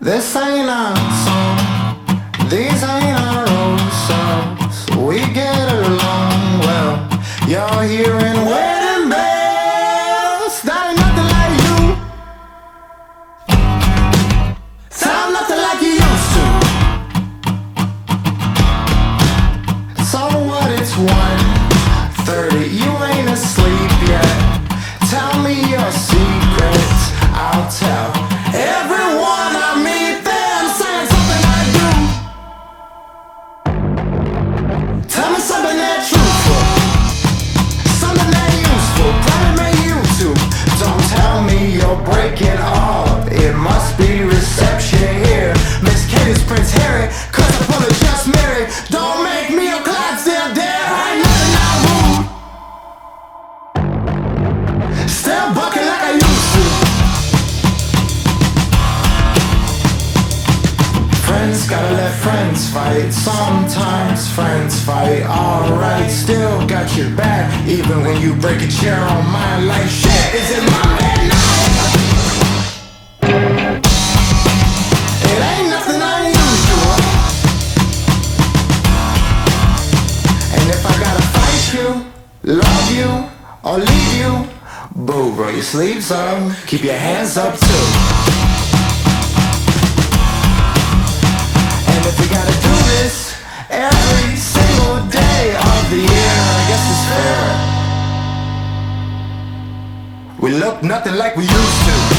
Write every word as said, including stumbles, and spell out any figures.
This ain't our song, these ain't our old songs. We get along well. You're hearing wedding bells. That ain't nothing like you. Sound nothing like you used to. So what, it's one thirty, you ain't asleep yet. Tell me your secrets, I'll tell everyone I meet them, saying something I do. Tell me something that truthful, something that useful, probably you too. Don't tell me you're breaking up, it must be reception here. Miss Katie's Prince Harry, cause I'm full of just married. Don't make me a Clydesdale dare, I ain't nothing I rude. Still bucking like I used to. Friends gotta let friends fight. Sometimes friends fight, alright. Still got your back, even when you break a chair on mine. Like shit, is it my midnight? It ain't nothing unusual. And if I gotta fight you, love you, or leave you, boo, roll your sleeves up, keep your hands up too. And if we gotta do this every single day of the year, I guess it's fair. We look nothing like we used to.